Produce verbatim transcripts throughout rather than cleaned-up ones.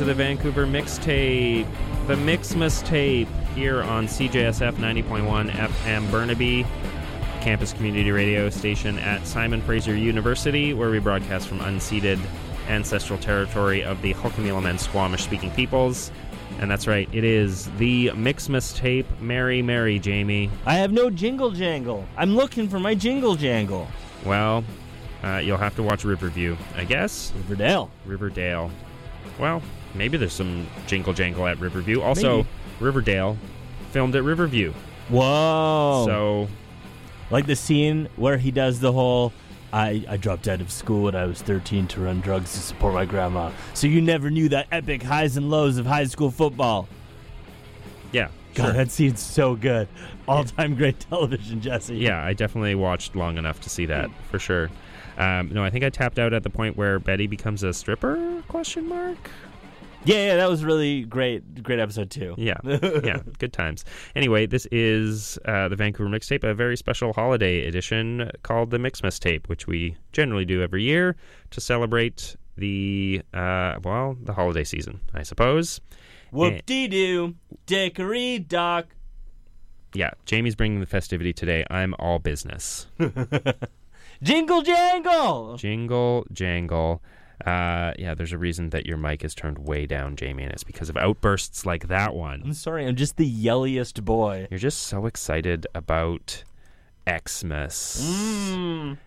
to the Vancouver Mixtape, the Mixmas Tape, here on C J S F ninety point one F M Burnaby, campus community radio station at Simon Fraser University, where we broadcast from unceded ancestral territory of the Hulkamilamen Squamish-speaking peoples. And that's right, it is the Mixmas Tape. Merry, merry, Jamie. I have no jingle jangle. I'm looking for my jingle jangle. Well, uh, you'll have to watch Riverview, I guess. Riverdale. Riverdale. Well, maybe there's some jingle jangle at Riverview. Also, maybe. Riverdale filmed at Riverview. Whoa. So, like the scene where he does the whole, I, I dropped out of school when I was thirteen to run drugs to support my grandma. So you never knew that epic highs and lows of high school football. Yeah. God, sure. that scene's so good. All-time great television, Jesse. Yeah, I definitely watched long enough to see that, for sure. Um, no, I think I tapped out at the point where Betty becomes a stripper, question mark? Yeah, yeah, that was really great. Great episode, too. Yeah, yeah, good times. Anyway, this is uh, the Vancouver Mixtape, a very special holiday edition called the Mixmas Tape, which we generally do every year to celebrate the, uh, well, the holiday season, I suppose. Whoop-dee-doo, dickory-dock. Yeah, Jamie's bringing the festivity today. I'm all business. Jingle jangle! Jingle jangle. Uh, yeah, there's a reason that your mic is turned way down, Jamie, and it's because of outbursts like that one. I'm sorry, I'm just the yelliest boy. You're just so excited about Xmas. Mm.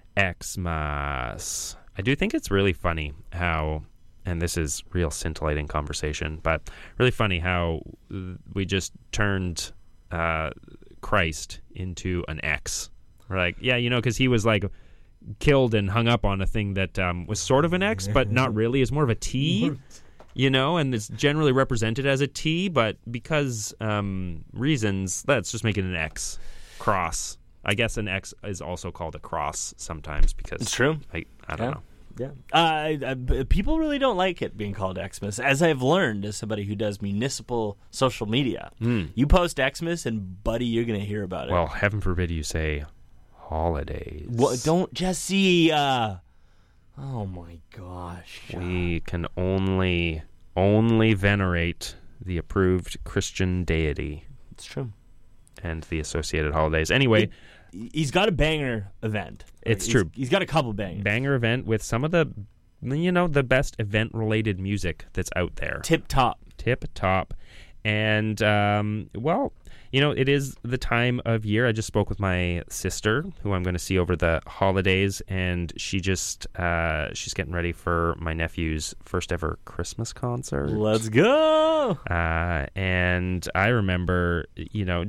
Xmas. I do think it's really funny how, and this is real scintillating conversation, but really funny how we just turned uh, Christ into an X. We're like, yeah, you know, because he was like killed and hung up on a thing that um, was sort of an X, but not really. It's more of a T, you know, and it's generally represented as a T, but because um, reasons, let's just make it an X. Cross. I guess an X is also called a cross sometimes because... It's true. I, I don't yeah. know. Yeah. Uh, uh, people really don't like it being called Xmas, as I've learned as somebody who does municipal social media. Mm. You post Xmas, and buddy, you're going to hear about it. Well, heaven forbid you say holidays. What, don't, Jesse. Uh, oh my gosh. We can only only venerate the approved Christian deity. It's true. And the associated holidays. Anyway, it, he's got a banger event. It's he's, true. He's got a couple bangers. Banger event with some of the, you know, the best event-related music that's out there. Tip top. Tip top. And, um, well, you know, it is the time of year. I just spoke with my sister, who I'm going to see over the holidays, and she just, uh, she's getting ready for my nephew's first ever Christmas concert. Let's go! Uh, and I remember, you know,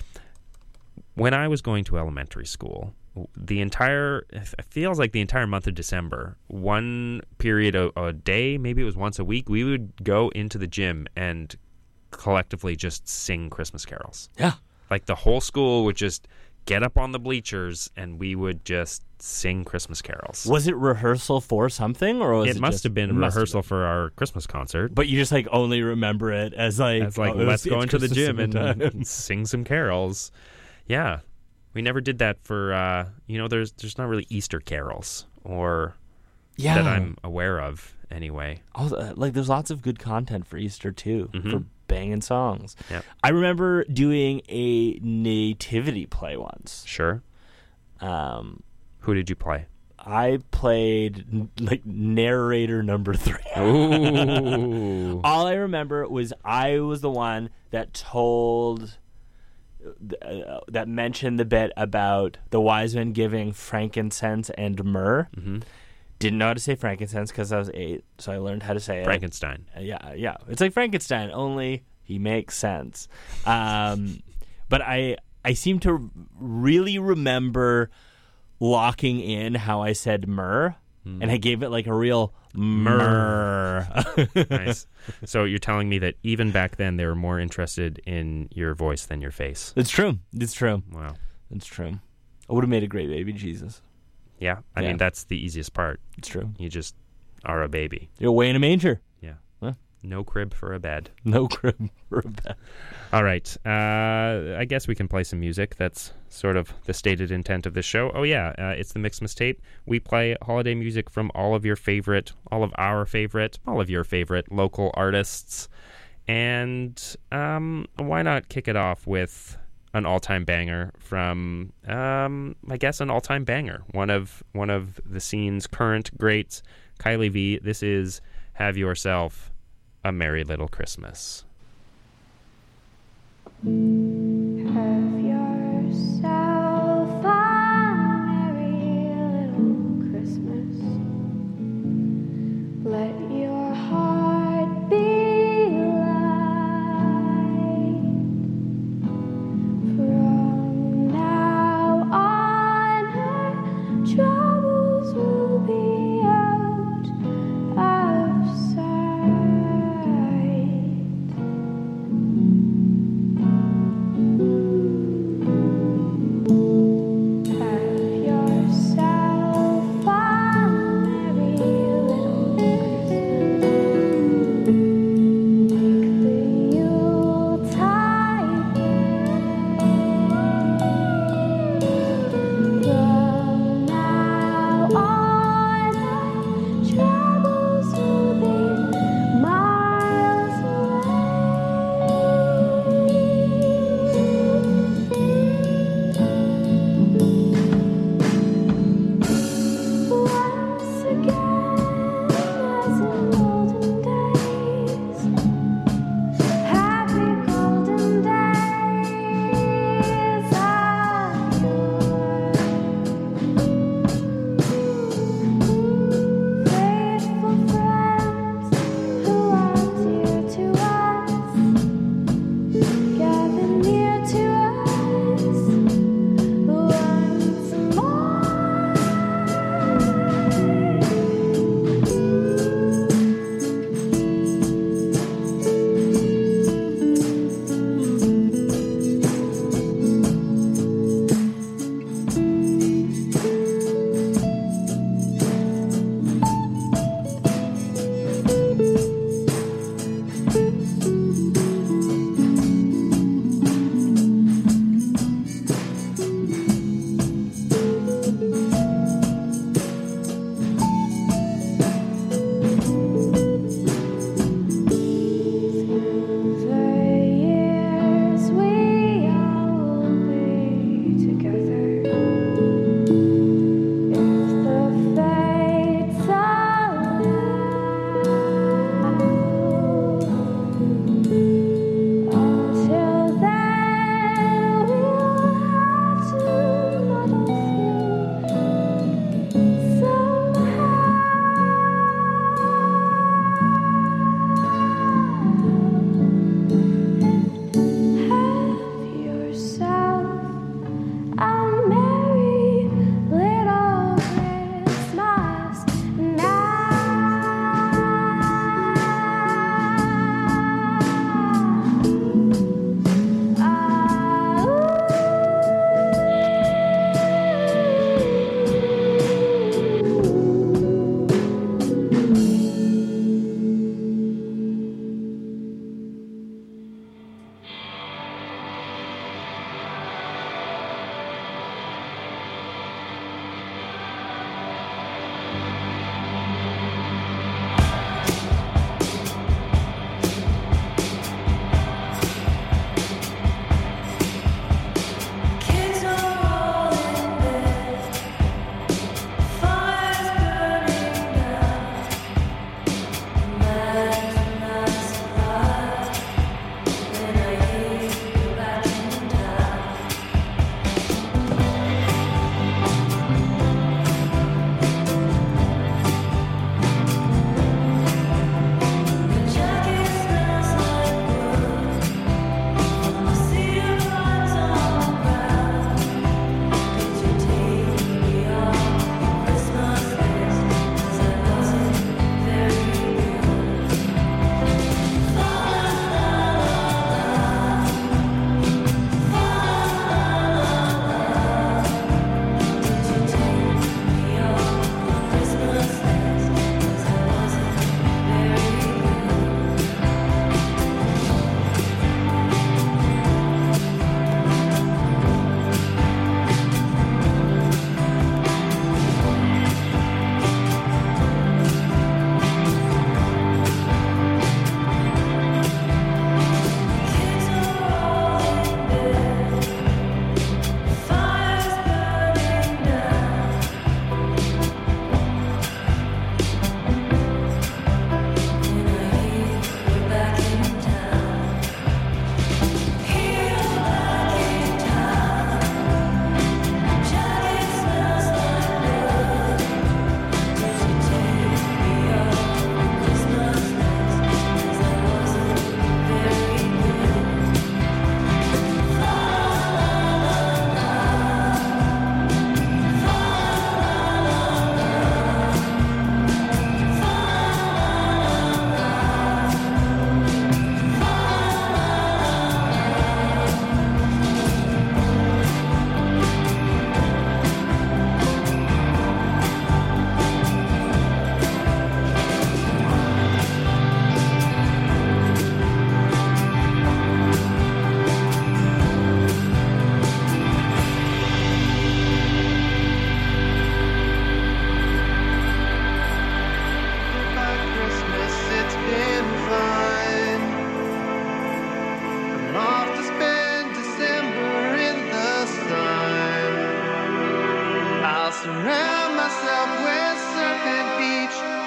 when I was going to elementary school, the entire, it feels like the entire month of December, one period a, a day, maybe it was once a week, we would go into the gym and collectively just sing Christmas carols. Yeah. Like the whole school would just get up on the bleachers and we would just sing Christmas carols. Was it rehearsal for something, or was it, it must just, have been rehearsal been. for our Christmas concert? But you just like only remember it as like, as like oh, let's go into the gym and, time. and sing some carols. Yeah, we never did that for uh, you know. There's there's not really Easter carols or yeah. that I'm aware of anyway. Oh, like there's lots of good content for Easter too, mm-hmm. for banging songs. Yep. I remember doing a nativity play once. Sure. Um, Who did you play? I played like narrator number three. Ooh. All I remember was I was the one that told, uh, that mentioned the bit about the wise men giving frankincense and myrrh. Mm-hmm. Didn't know how to say frankincense because I was eight, so I learned how to say Frankenstein. it. Frankenstein. Yeah, yeah. It's like Frankenstein, only he makes sense. Um, but I, I seem to really remember locking in how I said myrrh, mm. and I gave it like a real myrrh. Nice. So you're telling me that even back then they were more interested in your voice than your face. It's true. It's true. Wow. It's true. I would have made a great baby Jesus. Yeah. I yeah. mean, that's the easiest part. It's true. You just are a baby. You're away in a manger. Yeah. Huh? No crib for a bed. No crib for a bed. All right. Uh, I guess we can play some music. That's sort of the stated intent of this show. Oh, yeah. Uh, it's the Mixmas Tape. We play holiday music from all of your favorite, all of our favorite, all of your favorite local artists. And um, why not kick it off with an all-time banger from, um, I guess, an all-time banger. One of one of the scene's current greats, Kylie V. This is Have Yourself a Merry Little Christmas. Have yourself a merry little Christmas. Let your heart be light. From now on, our troubles will be out of sight.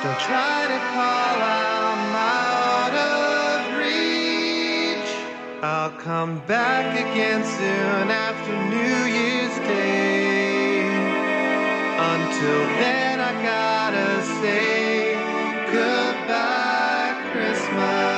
Don't try to call, I'm out of reach. I'll come back again soon after New Year's Day. Until then I gotta say goodbye, Christmas.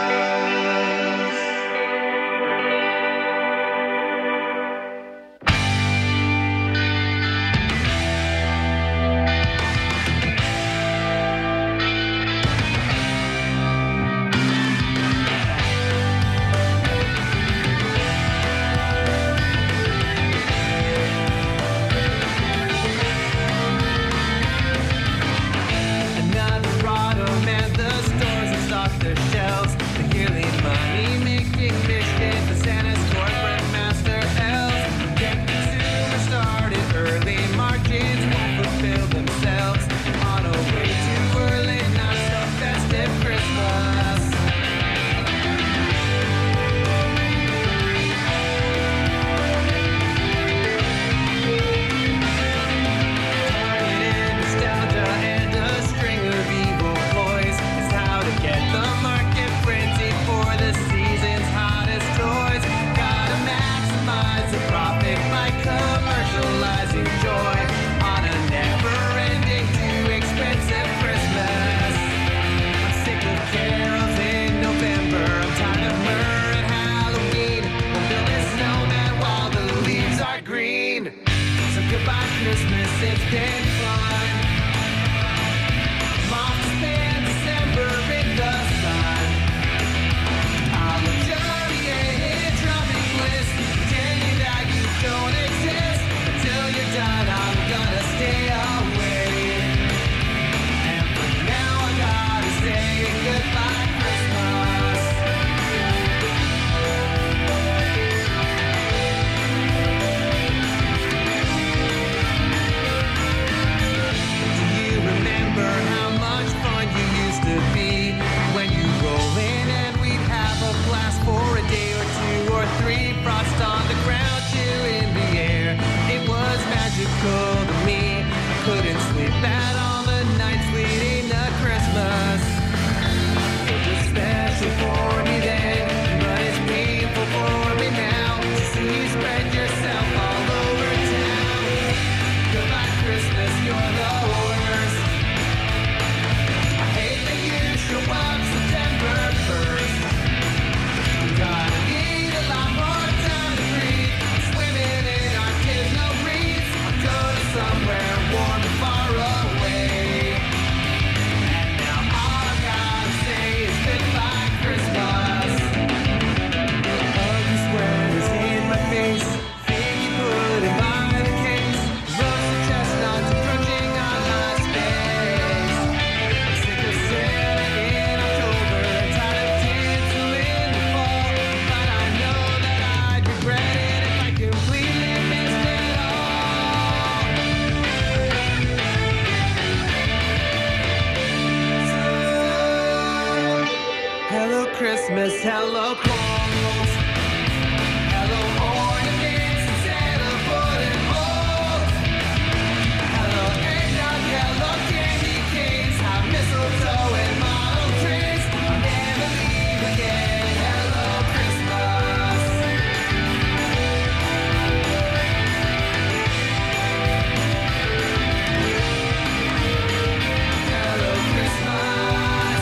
Christmas, hello cold, hello ornaments and Santa wooden molds, hello eggnog, hello candy canes, hot mistletoe and model trains. I'll never leave again. Hello Christmas. Hello Christmas.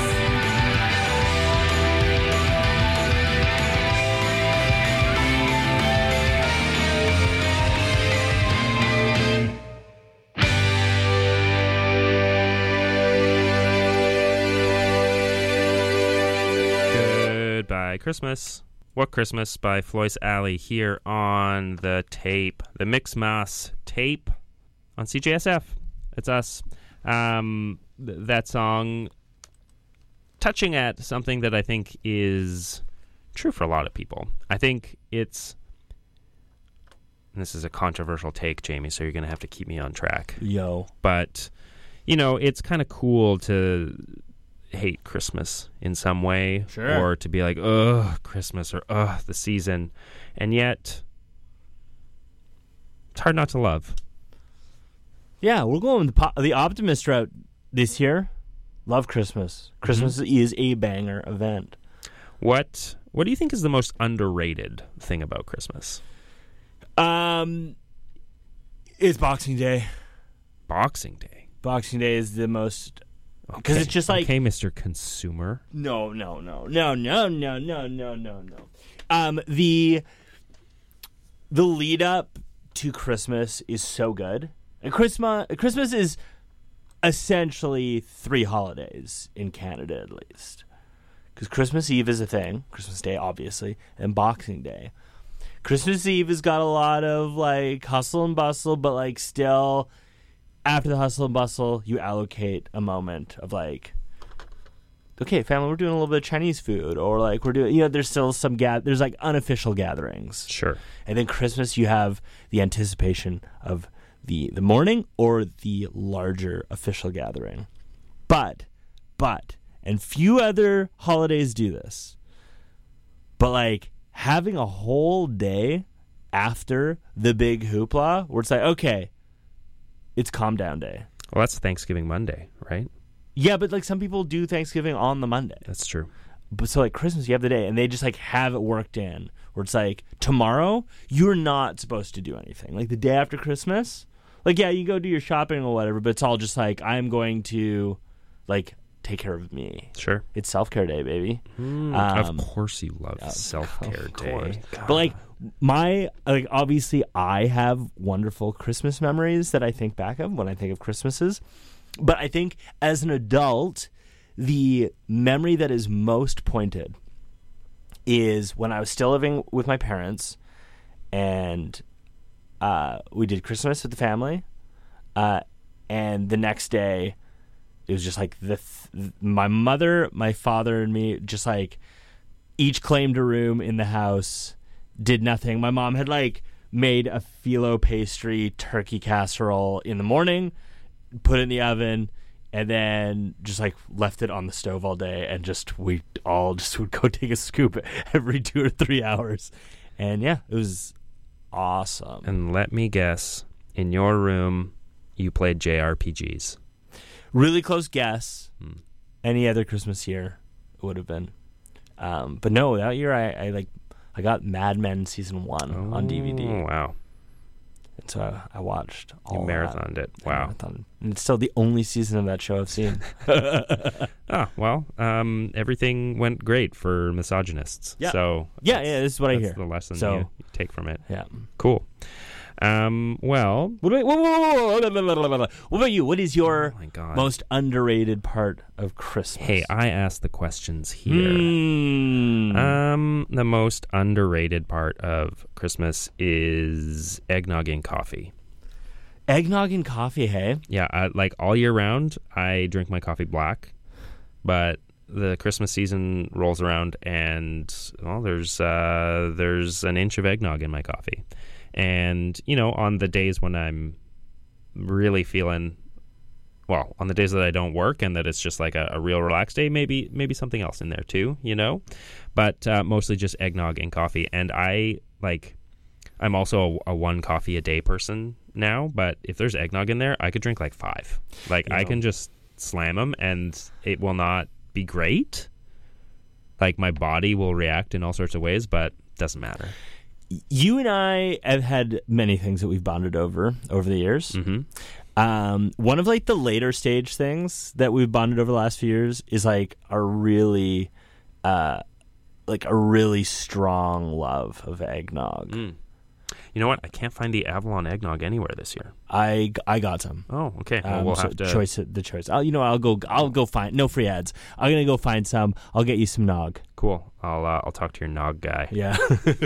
Goodbye Christmas. What Christmas by Floyce Alley here on the tape, the Mixmas tape on C J S F. It's us. Um, th- that song touching at something that I think is true for a lot of people. I think it's, and this is a controversial take, Jamie, so you're going to have to keep me on track. Yo. But, you know, it's kind of cool to hate Christmas in some way. Sure. Or to be like, ugh, Christmas, or ugh, the season. And yet, it's hard not to love. Yeah, we're going the, po- the optimist route this year. Love Christmas. Christmas Mm-hmm. is a banger event. What What do you think is the most underrated thing about Christmas? Um, it's Boxing Day. Boxing Day. Boxing Day is the most because Okay. it's just like okay, Mister Consumer. no, no, no, no, no, no, no, no, no, no. Um, the the lead up to Christmas is so good, and Christmas Christmas is essentially three holidays in Canada at least, because Christmas Eve is a thing, Christmas Day obviously, and Boxing Day. Christmas Eve has got a lot of like hustle and bustle, but like still after the hustle and bustle, you allocate a moment of like, okay, family, we're doing a little bit of Chinese food, or like we're doing, you know, there's still some ga- there's like unofficial gatherings. Sure. And then Christmas, you have the anticipation of the the morning or the larger official gathering. But, but, and few other holidays do this. But like having a whole day after the big hoopla, where it's like, okay, it's calm down day. Well, that's Thanksgiving Monday, right? Yeah, but like some people do Thanksgiving on the Monday. That's true. But so like Christmas, you have the day, and they just like have it worked in where it's like tomorrow you're not supposed to do anything. Like the day after Christmas, like yeah, you go do your shopping or whatever, but it's all just like I'm going to like take care of me. Sure. It's self care day, baby. Mm, Um, of course, you love self care Of day. course. God. But like my like obviously I have wonderful Christmas memories that I think back of when I think of Christmases. But I think as an adult, the memory that is most pointed is when I was still living with my parents, and uh, we did Christmas with the family, uh, and the next day it was just like the th- my mother, my father, and me just like each claimed a room in the house, did nothing. My mom had like made a phyllo pastry turkey casserole in the morning, put it in the oven, and then just like left it on the stove all day, and just we all just would go take a scoop every two or three hours. And yeah, it was awesome. And let me guess, in your room, you played J R P Gs. Really close guess. Hmm. Any other Christmas year it would have been. Um, but no, that year I, I like I got Mad Men season one on D V D. Oh, wow. And so I, I watched You all marathoned it. that. I Wow. marathoned. And it's still the only season of that show I've seen. Ah, well, um, everything went great for misogynists. Yeah. So Yeah, that's- yeah, this is what I that's hear. the lesson So- you take from it. Yeah. Cool. Um, well, What about, whoa, whoa, whoa, whoa, whoa, whoa, whoa. What about you? What is your oh my God. most underrated part of Christmas? Hey, I asked the questions here. Hmm. Um, the most underrated part of Christmas is eggnog and coffee. Eggnog and coffee, hey? Yeah, I, like all year round, I drink my coffee black, but the Christmas season rolls around, and well, there's uh, there's an inch of eggnog in my coffee, and you know, on the days when I'm really feeling, well, on the days that I don't work and that it's just like a, a real relaxed day, maybe maybe something else in there too, you know, but uh, mostly just eggnog and coffee, and I like. I'm also a, a one coffee a day person now, but if there's eggnog in there, I could drink like five. Like You I know. can just slam them, and it will not be great. Like my body will react in all sorts of ways, but doesn't matter. You and I have had many things that we've bonded over over the years. Mm-hmm. Um, one of like the later stage things that we've bonded over the last few years is like a really, uh, like a really strong love of eggnog. Mm. You know what? I can't find the Avalon eggnog anywhere this year. I, I got some. Oh, okay. Well, Um, we'll so have to. choice the choice. I'll, you know, I'll go. I'll go find. No free ads. I'm gonna go find some. I'll get you some nog. Cool. I'll uh, I'll talk to your nog guy. Yeah.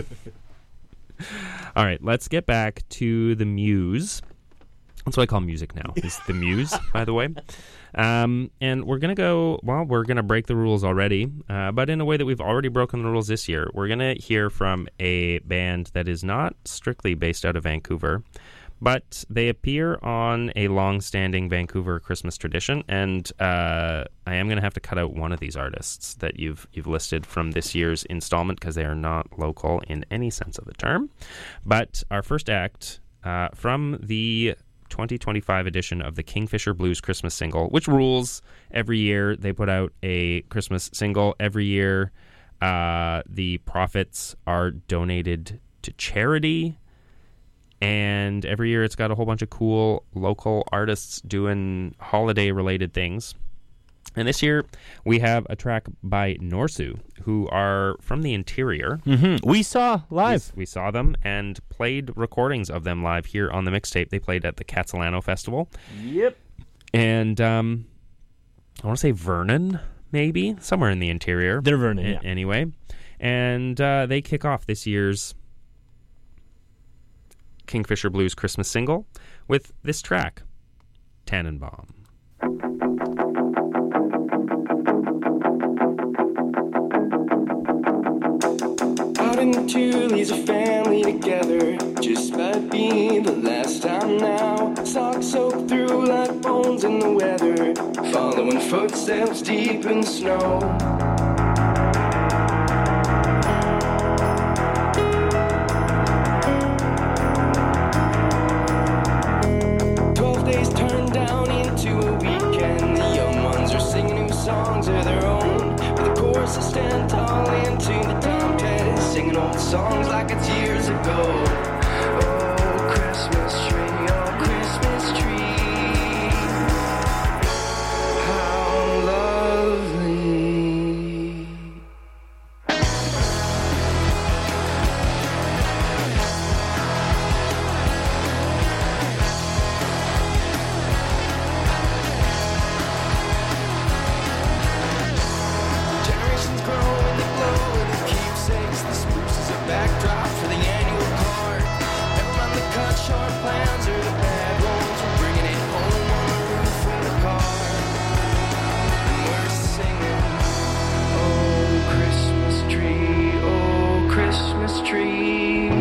All right. Let's get back to the Muse. That's what I call music now. Is the Muse, by the way. Um, and we're gonna go. Well, we're gonna break the rules already, uh, but in a way that we've already broken the rules this year. We're gonna hear from a band that is not strictly based out of Vancouver, but they appear on a long-standing Vancouver Christmas tradition. And uh, I am gonna have to cut out one of these artists that you've you've listed from this year's installment because they are not local in any sense of the term. But our first act uh, from the twenty twenty-five edition of the Kingfisher Blues Christmas single, which rules. Every year they put out a Christmas single. Every year uh, the profits are donated to charity. And every year it's got a whole bunch of cool local artists doing holiday-related things. And this year we have a track by Norsu, who are from the interior. Mm-hmm. We saw live. We, we saw them and played recordings of them live here on the mixtape. They played at the Catalano Festival. Yep. And um, I want to say Vernon, maybe, somewhere in the interior. They're Vernon, A- yeah. Anyway. And uh, they kick off this year's Kingfisher Blues Christmas single with this track, Tannenbaum. Out in the Tulies, a family together. Just might be the last time now. Socks soaked through like bones in the weather. Following footsteps deep in the snow. Twelve days turned down into a weekend. The young ones are singing new songs of their own. But the choruses stand tall into the time test, singing old songs like it's years ago. Oh, Christmas tree, oh, Christmas tree, how lovely. Generations grow and they glow and the keepsakes. The spruce is a backdrop for the annual card. Never mind the cut short plans or the bad ones. We're bringing it home on the roof of the car. And we're singing, oh, Christmas tree, oh, Christmas tree.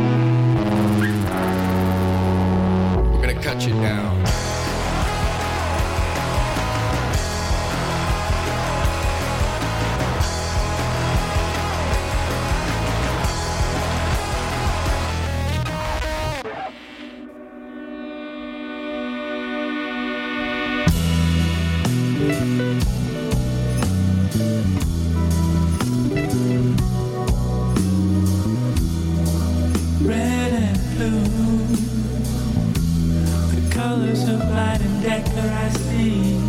We're gonna cut you down. Red and blue, the colors of light and decor I see.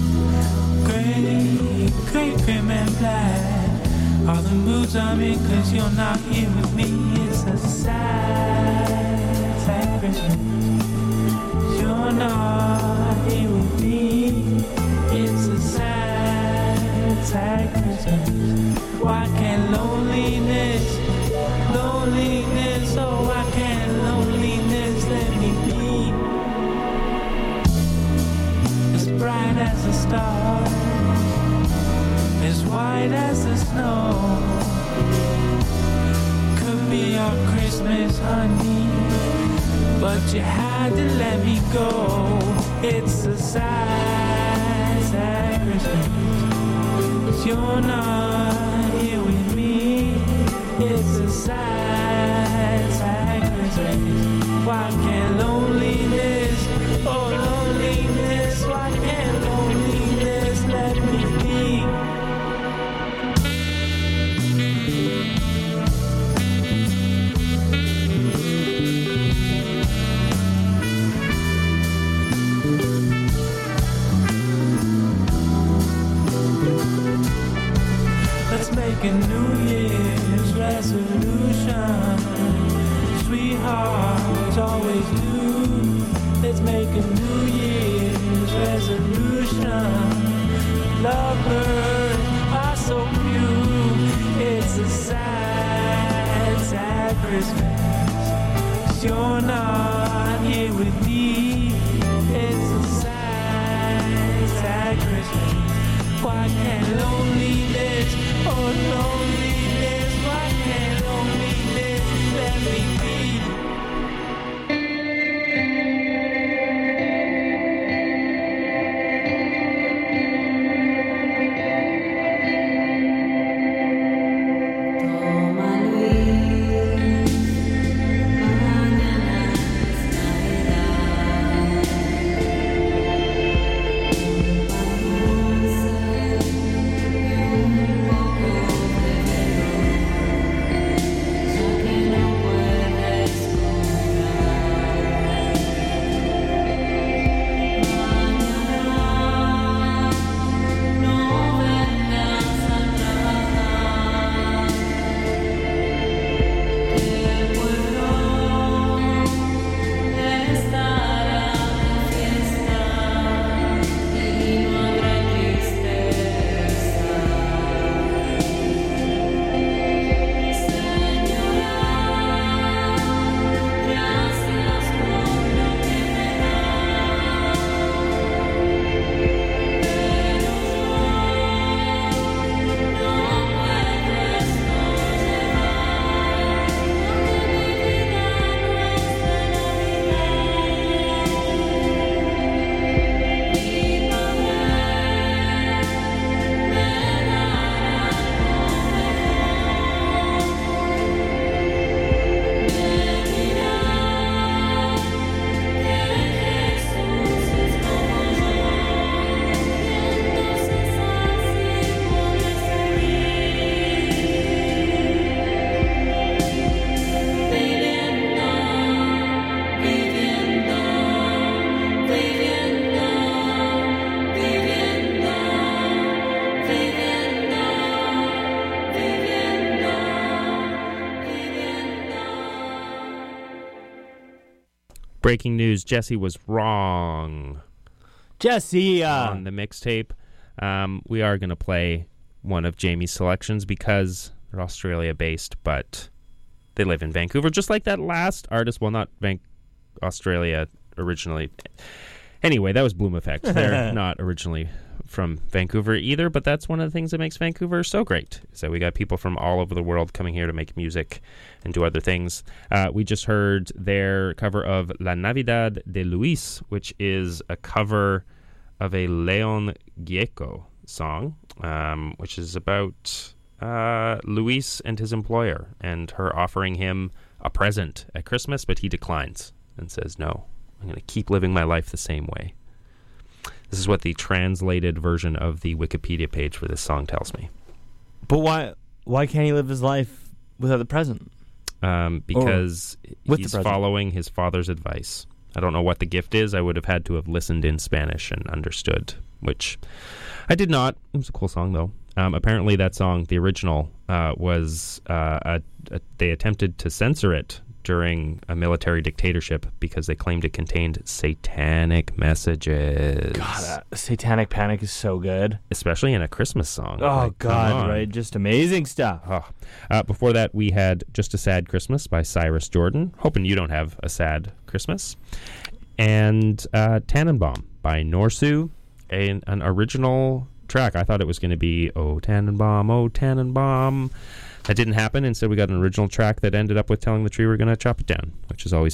Gray, gray, grim and black, all the moods I'm in, cause you're not here with me. It's a sad, sad Christmas. You're not here with me. It's a sad, sad Christmas. Why can't loneliness, loneliness, oh why can't loneliness let me be as bright as a star, as white as the snow? Could be our Christmas, honey, but you had to let me go. It's a sad, sad Christmas. You're not here with me. It's a sad, sad Christmas. Why can't loneliness, oh loneliness, why can't loneliness let me be? Let's make a New Year's resolution. Sweethearts always do. Let's make a New Year's resolution. Lovers are so few. It's a sad, sad Christmas. 'Cause you're not here with me. It's a sad, sad Christmas. Why can't loneliness, oh loneliness, why can't loneliness let me be? Toma Luis, mañana es Navidad. Breaking news, Jesse was wrong Jesse, uh, on the mixtape. Um, we are going to play one of Jamie's selections because they're Australia-based, but they live in Vancouver, just like that last artist. Well, not Van- Australia originally. Anyway, that was Bloom Effect. They're not originally from Vancouver either, but that's one of the things that makes Vancouver so great. So we got people from all over the world coming here to make music and do other things. Uh, we just heard their cover of La Navidad de Luis, which is a cover of a Leon Gieco song, um, which is about uh, Luis and his employer and her offering him a present at Christmas, but he declines and says, no, I'm going to keep living my life the same way. This is what the translated version of the Wikipedia page for this song tells me. but why why can't he live his life without the present? Um, because with the he's present. following his father's advice. I don't know what the gift is. I would have had to have listened in Spanish and understood, which I did not. It was a cool song, though. Um, apparently that song, the original, uh, was uh, a, a, they attempted to censor it during a military dictatorship because they claimed it contained satanic messages. God, uh, Satanic Panic is so good. Especially in a Christmas song. Oh, Like, come God, on. right? Just amazing stuff. Oh. Uh, before that, we had Just a Sad Christmas by Cyrus Jordan. Hoping you don't have a sad Christmas. And uh, Tannenbaum by Norsu, an, an original track. I thought it was going to be Oh Tannenbaum, Oh Tannenbaum. That didn't happen. Instead, we got an original track that ended up with Telling the Tree we're going to chop it down, which is always